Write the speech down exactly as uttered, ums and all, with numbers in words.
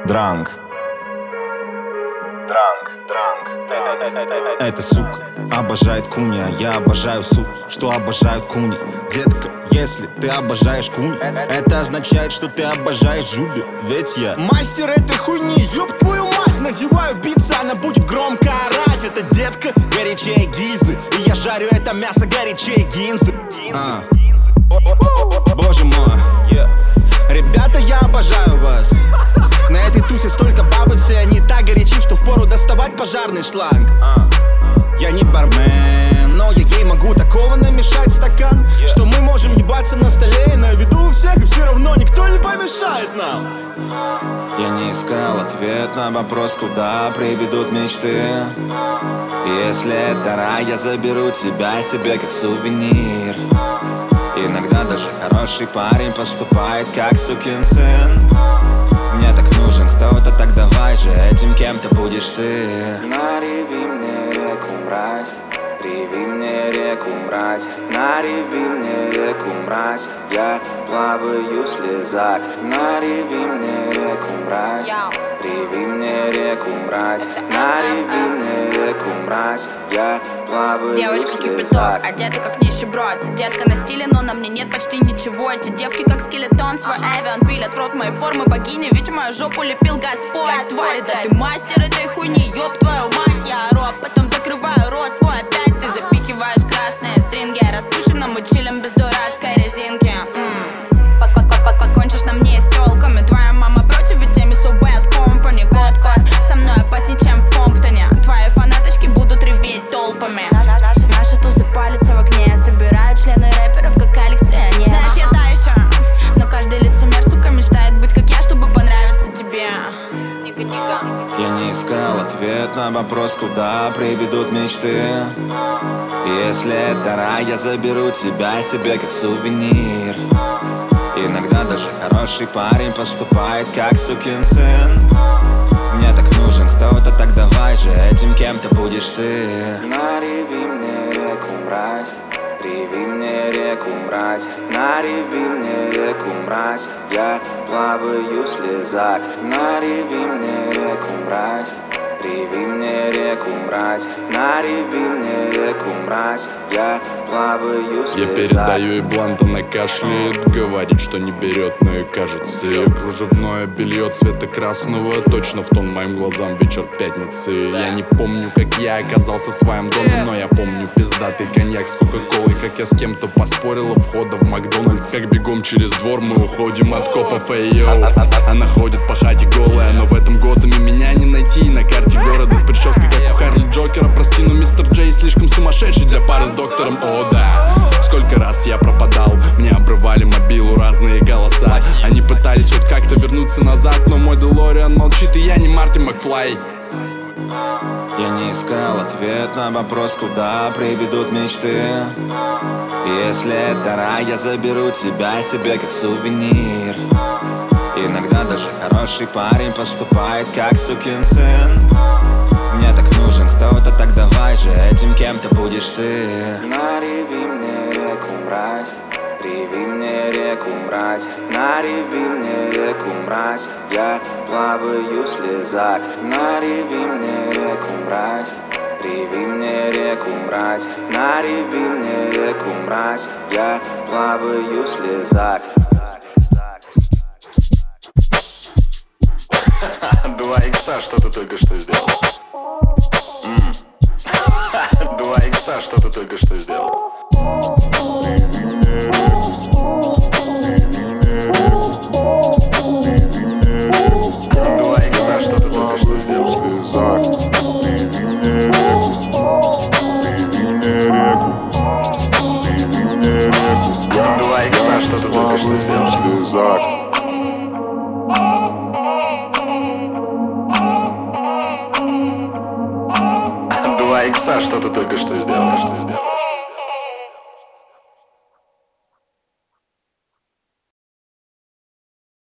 Дранг. Дранг, дранг. Эта сука обожает куни, а я обожаю сук, что обожают куни. Детка, если ты обожаешь куни, это означает, что ты обожаешь Жули. Ведь я мастер этой хуйни, ёб твою мать. Надеваю битса, она будет громко орать. Эта детка горячее гильзы, и я жарю это мясо горячее гинзы. а. Боже мой, ребята, я обожаю вас. На этой тусе столько бабы, все они так горячи, что впору доставать пожарный шланг. Я не бармен, но я ей могу такого намешать стакан, что мы можем ебаться на столе и на виду у всех, и все равно никто не помешает нам. Я не искал ответ на вопрос, куда приведут мечты. Если это рай, я заберу тебя себе как сувенир. Иногда даже хороший парень поступает как сукин сын. Мне так нужен кто-то, так давай же этим кем-то будешь ты. Нареви мне реку, мразь, реви мне реку, мразь. Нареви мне реку, мразь, я плаваю в слезах. Нареви мне реку, мразь, реви мне реку, мразь. Нареви мне реку, мразь, я плаваю в слезах. Девочка кипяток, одета как нищеброд. Детка на стиле, но на мне нет почти ничего. Эти девки как скелетон, свой эвиан пилят в рот моей формы богини. Ведь мою жопу лепил Господь. Твари, да ты мастер этой хуйни, ёб твою мать. Я ору, а потом закрываю рот свой опять. Ты запихиваешь красные стринги, распущено мы чилим без дурацкой резинки. Покончишь на мне и с тёлками. Твоя мама против, ведь Эми so bad company. Год-год со мной опасней, чем в Комптоне. Твои фанаточки будут реветь толпами. Наши, наши тусы палятся в окне, собирают члены рэперов как коллекционер. Знаешь, я та еще, но каждый лицемер, сука, мечтает быть как я, чтобы понравиться тебе. Нига-нига. Я не искал ответ на вопрос, куда приведут мечты. Если это рай, я заберу тебя себе как сувенир. Иногда даже хороший парень поступает как сукин сын. Мне так нужен кто-то, так давай же этим кем-то будешь ты. Нареви мне реку, мразь, реви мне реку, мразь. Нареви мне реку, мразь, я плаваю в слезах. Нареви мне реку, мразь, реви мне реку, мразь. Нареви мне реку, мразь, я плаваю в слезах. Я передаю, и блант, она кашляет, говорит, что не берет, но и кажется ее кружевное белье цвета красного точно в тон моим глазам вечер пятницы. Я не помню, как я оказался в своем доме, но я помню пиздатый коньяк с кока-колой, как я с кем-то поспорила входа в Макдональдс. Как бегом через двор мы уходим от копов, эй йоу. Она ходит по хате голая, но в этом Готэме меня не найти. На карте города с прической, как у Харли Джокера. Прости, но мистер Джей слишком сумасшедший для пары с доктором. О да, сколько раз я пропадал, мне обрывали мобилу разные голоса. Они пытались хоть как-то вернуться назад, но мой Делориан молчит, и я не Марти Макфлай. Я не искал ответ на вопрос, куда приведут мечты. Если это рай, я заберу тебя себе как сувенир. Иногда даже хороший парень поступает как сукин сын. Мне так нужен кто-то, так давай же этим кем-то будешь ты. Нареви мне реку, мразь, реви мне реку, мразь. Нареви мне реку, мразь, я плаваю в слезах. Нареви мне реку, мразь, реви мне реку, мразь. Нареви мне реку, мразь, я плаваю в слезах. Два икса, что ты только что сделал? Два икса, что ты только что сделал? Два икса, что ты только что сделал? Два икса, что ты только что сделал? Два икса, что ты только что сделал? Что сделал?